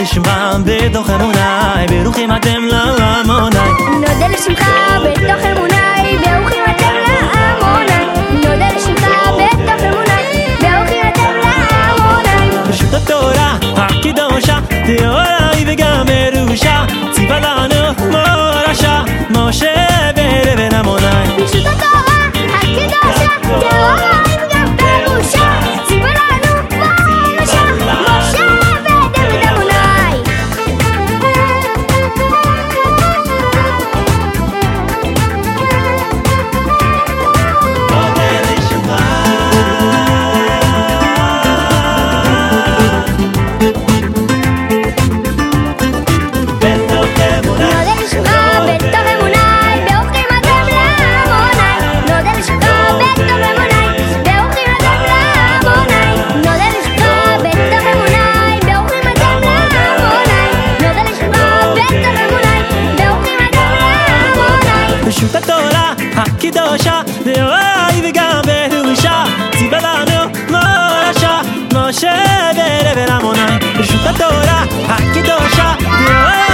לשמך בתוך אמוני, ברוכים אתם לעמוני. נודה לשמך בתוך אמוני, ברוכים אתם לעמוני. נודה לשמך בתוך אמוני, ברוכים אתם לעמוני. ברשות התורה הקדושה, טהורה היא וגם ירושה, ציווה לנו מורשה משה ולבן עמוני. ברשות התורה הקדושה, טהורה היא וגם ירושה, ציווה לנו מורשה משה ולבן עמוני. נודה לשמך בתוך אמוני. נודה לשמך בתוך אמוני, ברוכים אתם לעמוני. נודה לשמך בתוך אמוני, ברוכים אתם לעמוני. נודה לשמך בתוך אמוני, ברוכים אתם לעמוני. נודה לשמך בתוך אמוני, ברוכים אתם לעמוני. ברשות התורה הקדושה, טהורה היא וגם ירושה, ציווה לנו מורשה משה ולבן עמוני. ברשות התורה הקדושה, טהורה